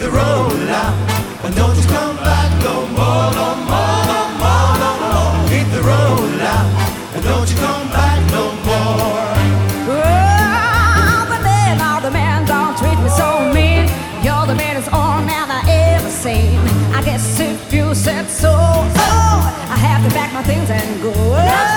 the road now, and don't you come back no more, no more, no more, no more. Hit the road now, and don't you come back no more. Oh, the man don't treat me so mean. You're the meanest old man I ever seen. I guess if you said so, I have to pack my things and go.